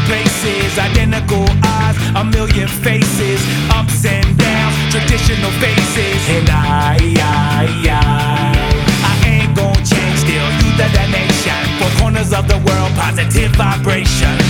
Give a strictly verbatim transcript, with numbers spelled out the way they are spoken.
places, identical eyes, a million faces, ups and downs, traditional faces. And I